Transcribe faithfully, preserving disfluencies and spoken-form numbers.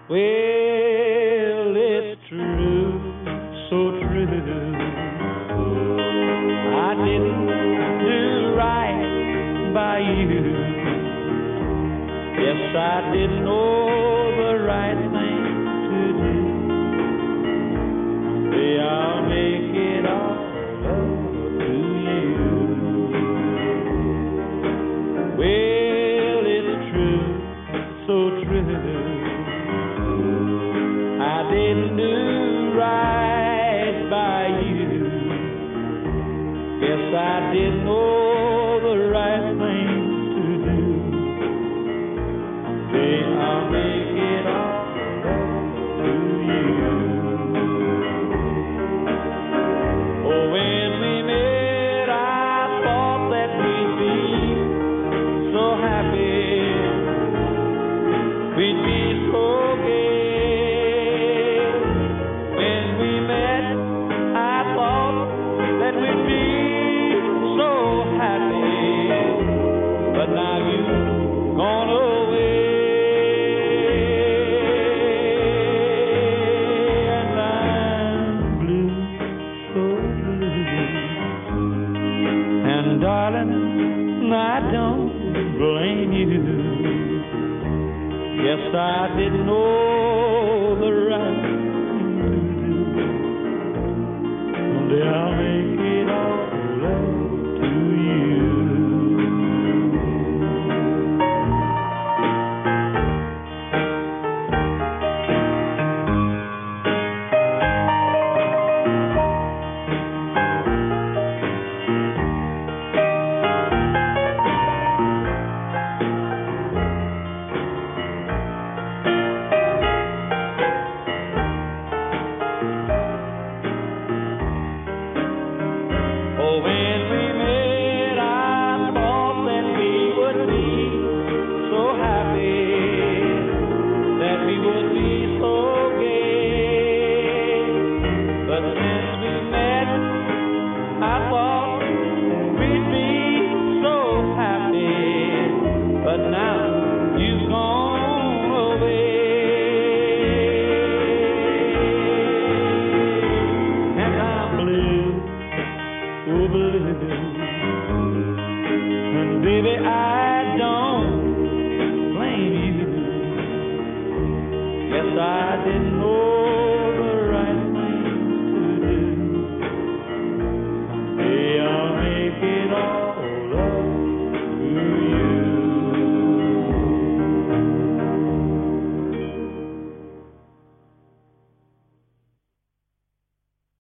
Well, it's true, so true. I didn't do right by you. Yes, I didn't know the right thing to do. Say I'll make it all up to you. Well, it's true, so true. I didn't do right by you. Guess I didn't know the right thing to do. Say I'll make it all up to you. Oh, when we met, I thought that we'd be so happy. We'd be so gay. But now you've gone away, and I'm blue, so blue. And darling, I don't blame you. Yes, I didn't know the right thing to do. Someday I'll make it all up to you. But now you've gone away, and I'm blue, oh blue. And baby, I don't blame you. Yes, I didn't know